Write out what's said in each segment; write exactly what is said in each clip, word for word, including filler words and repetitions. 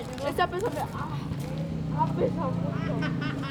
Esa persona, ah, ah, pesa mucho.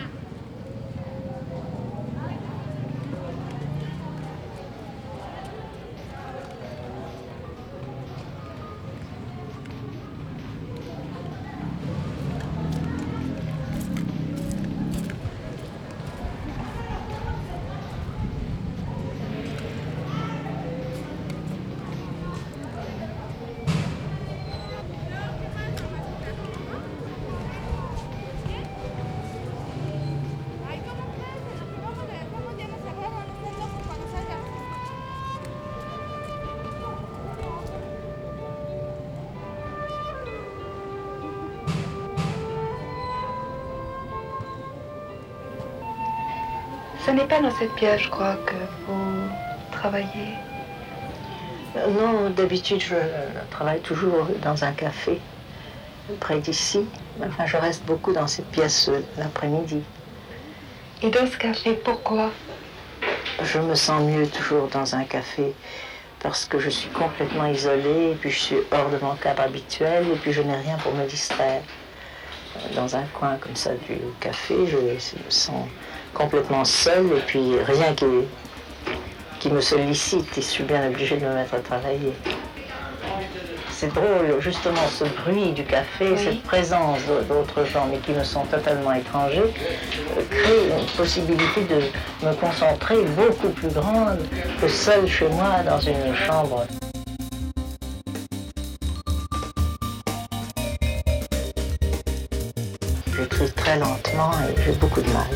Ce n'est pas dans cette pièce, je crois, que vous travaillez. Non, d'habitude, je travaille toujours dans un café, près d'ici. Enfin, je reste beaucoup dans cette pièce l'après-midi. Et dans ce café, pourquoi? Je me sens mieux toujours dans un café, parce que je suis complètement isolée, et puis je suis hors de mon cadre habituel, et puis je n'ai rien pour me distraire. Dans un coin comme ça du café, je me sens complètement seule, et puis rien qui, qui me sollicite, et je suis bien obligée de me mettre à travailler. C'est drôle, justement, ce bruit du café, oui. Cette présence d'autres gens, mais qui me sont totalement étrangers, crée une possibilité de me concentrer beaucoup plus grande que seule chez moi dans une chambre. J'écris très lentement et j'ai beaucoup de mal.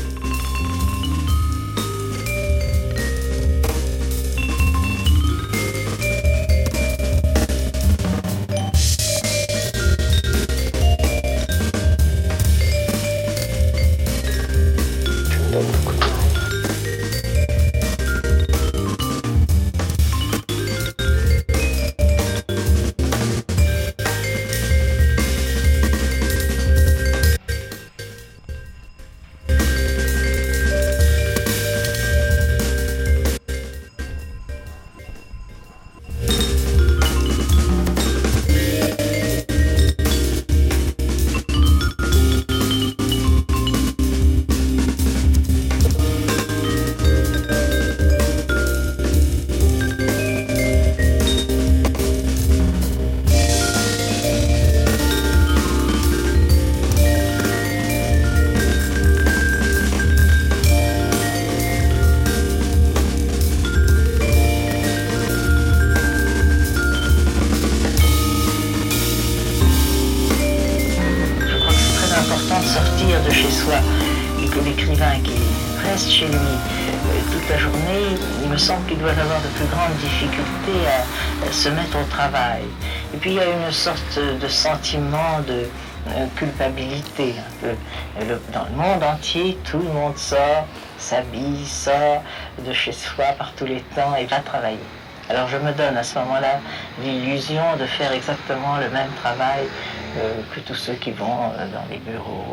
Se mettre au travail. Et puis il y a une sorte de sentiment de euh, culpabilité. Un peu. Le, dans le monde entier, tout le monde sort, s'habille, sort de chez soi par tous les temps et va travailler. Alors je me donne à ce moment-là l'illusion de faire exactement le même travail euh, que tous ceux qui vont euh, dans les bureaux.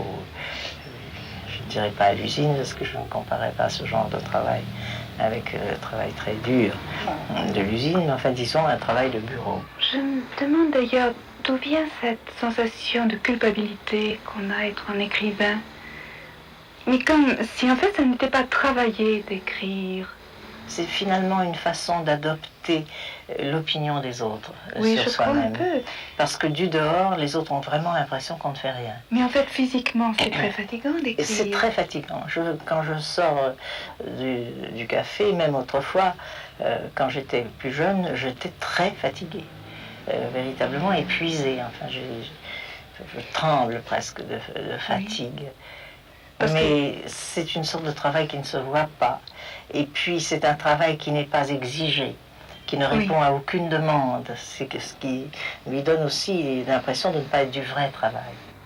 Je ne dirais pas à l'usine parce que je ne comparais pas ce genre de travail avec le euh, travail très dur de l'usine, mais enfin disons un travail de bureau. Je me demande d'ailleurs d'où vient cette sensation de culpabilité qu'on a à être un écrivain. Mais comme si en fait ça n'était pas travailler d'écrire. C'est finalement une façon d'adopter l'opinion des autres oui, sur je soi-même. Crois un peu. Parce que du dehors, les autres ont vraiment l'impression qu'on ne fait rien. Mais en fait, physiquement, c'est très fatigant d'écrire. C'est très fatigant. Je, quand je sors du, du café, même autrefois, euh, quand j'étais plus jeune, j'étais très fatiguée, euh, véritablement épuisée. Enfin, je, je, je tremble presque de, de fatigue. Oui. Parce Mais que... c'est une sorte de travail qui ne se voit pas. Et puis c'est un travail qui n'est pas exigé, qui ne répond oui. à aucune demande. C'est ce qui lui donne aussi l'impression de ne pas être du vrai travail.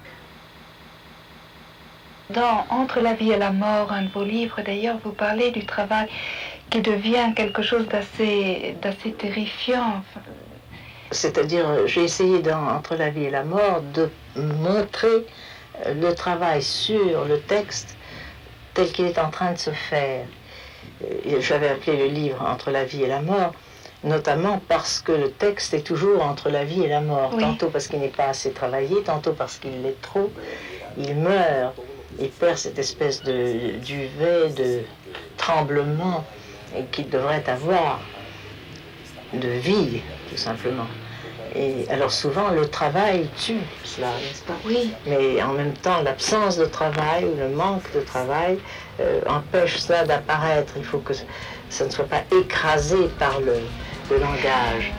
Dans Entre la vie et la mort, un de vos livres d'ailleurs, vous parlez du travail qui devient quelque chose d'assez, d'assez terrifiant. C'est-à-dire, j'ai essayé dans Entre la vie et la mort de montrer le travail sur le texte tel qu'il est en train de se faire. J'avais appelé le livre Entre la vie et la mort, notamment parce que le texte est toujours entre la vie et la mort, Oui. tantôt parce qu'il n'est pas assez travaillé, tantôt parce qu'il l'est trop. Il meurt, il perd cette espèce de duvet, de tremblement qu'il devrait avoir, de vie, tout simplement. Et alors souvent, le travail tue cela, n'est-ce pas? Oui. Mais en même temps, l'absence de travail ou le manque de travail euh, empêche cela d'apparaître. Il faut que ça ne soit pas écrasé par le, le langage.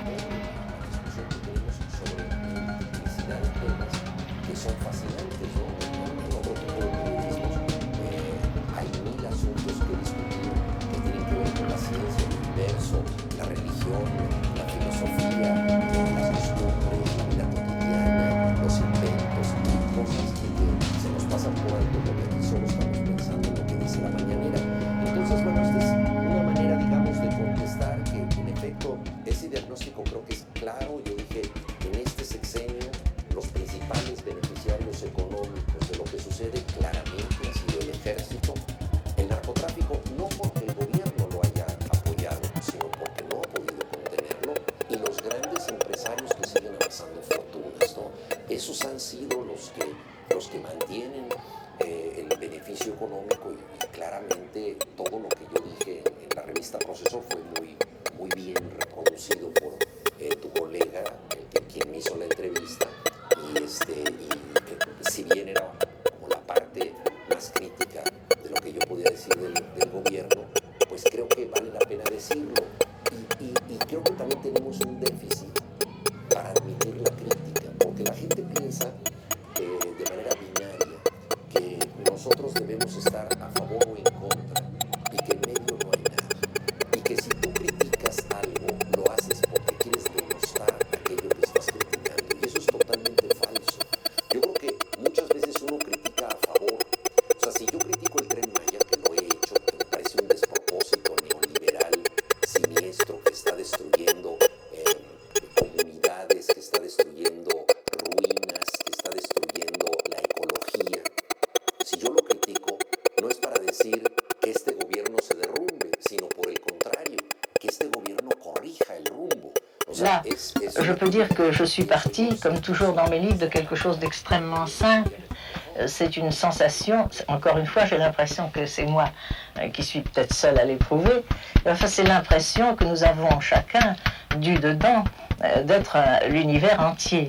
Esos han sido los que, los que mantienen eh, el beneficio económico y, y claramente todo lo que yo dije en, en la revista Proceso fue muy, muy bien reproducido por eh, tu colega, el que, quien me hizo la entrevista, y, este, y que si bien era como la parte más crítica de lo que yo podía decir del, del gobierno, pues creo que vale la pena decirlo. Y, y, y creo que también tenemos un déficit para admitir la crítica, porque la gente piensa eh, de manera binaria que nosotros debemos estar a favor o en contra y que en medio no hay nada. Y que si tú criticas algo, lo haces porque quieres demostrar aquello que estás criticando. Y eso es totalmente falso. Yo creo que muchas veces uno critica a favor. O sea, si yo critico el Tren Maya, que lo he hecho, que me parece un despropósito neoliberal, siniestro, que está destruyendo eh, comunidades, que está destruyendo ruinas, que está destruyendo la ecología. Si yo lo critico, no es para decir que este gobierno se derrumbe, sino por el contrario, que este gobierno corrija el rumbo. O sea, Là, es, es je peux dire que je suis partie, comme toujours dans mes livres, de quelque chose d'extrêmement simple. C'est une sensation, encore une fois, j'ai l'impression que c'est moi qui suis peut-être seule à l'éprouver. Enfin, c'est l'impression que nous avons chacun, du dedans, d'être l'univers entier.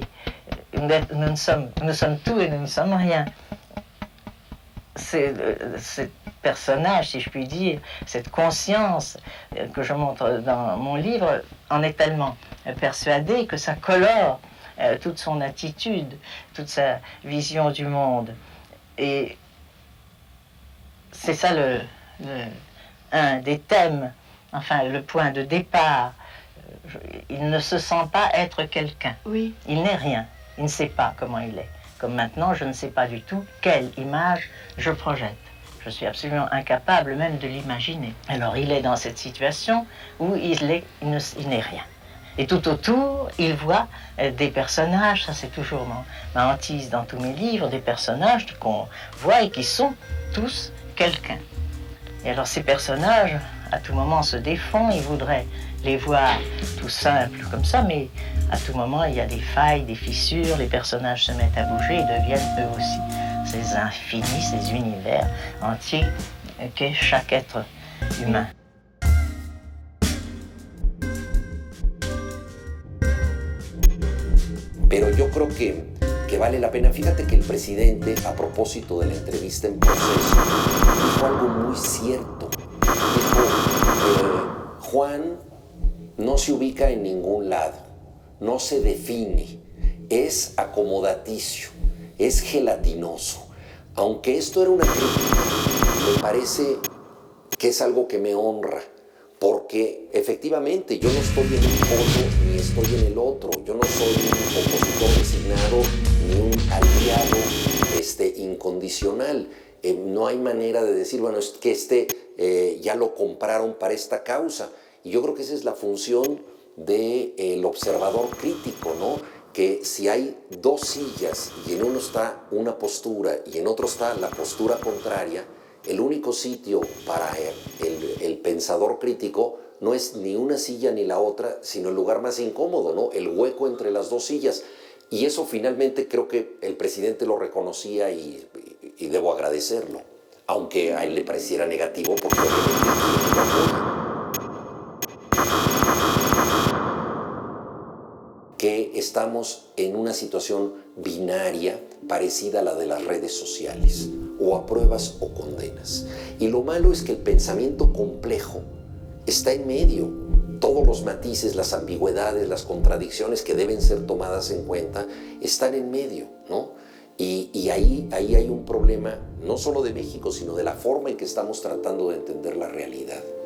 Nous, ne sommes, nous sommes tout et nous ne sommes rien. C'est ce personnage, si je puis dire, cette conscience que je montre dans mon livre, en est tellement persuadé que ça colore euh, toute son attitude, toute sa vision du monde. Et c'est ça le, le, un des thèmes, enfin le point de départ. Il ne se sent pas être quelqu'un. Oui. Il n'est rien. Il ne sait pas comment il est. Comme maintenant, je ne sais pas du tout quelle image je projette. Je suis absolument incapable même de l'imaginer. Alors il est dans cette situation où il est, il ne, il n'est rien. Et tout autour, il voit des personnages, ça c'est toujours mon, ma hantise dans tous mes livres, des personnages qu'on voit et qui sont tous quelqu'un. Et alors ces personnages, à tout moment, se défont, ils voudraient les voir tout simples comme ça, mais à tout moment, il y a des failles, des fissures, les personnages se mettent à bouger et deviennent eux aussi ces infinis, ces univers entiers qu'est chaque être humain. Pero yo creo que, que vale la pena. Fíjate que el presidente, a propósito de la entrevista en Proceso, dijo algo muy cierto. Dijo, eh, Juan no se ubica en ningún lado, no se define, es acomodaticio, es gelatinoso. Aunque esto era una crítica, me parece que es algo que me honra, porque efectivamente yo no estoy en un polo ni estoy en el otro. Yo no soy un opositor designado ni un aliado este, incondicional. Eh, no hay manera de decir, bueno, es que este eh, ya lo compraron para esta causa. Y yo creo que esa es la función del de, eh, observador crítico, ¿no? Que si hay dos sillas y en uno está una postura y en otro está la postura contraria, el único sitio para el, el, el pensamiento pensador crítico no es ni una silla ni la otra, sino el lugar más incómodo, ¿no? El hueco entre las dos sillas. Y eso finalmente creo que el presidente lo reconocía y, y, y debo agradecerlo, aunque a él le pareciera negativo porque que estamos en una situación binaria parecida a la de las redes sociales, o apruebas o condenas. Y lo malo es que el pensamiento complejo está en medio. Todos los matices, las ambigüedades, las contradicciones que deben ser tomadas en cuenta están en medio, ¿no? Y, y ahí, ahí hay un problema no solo de México, sino de la forma en que estamos tratando de entender la realidad.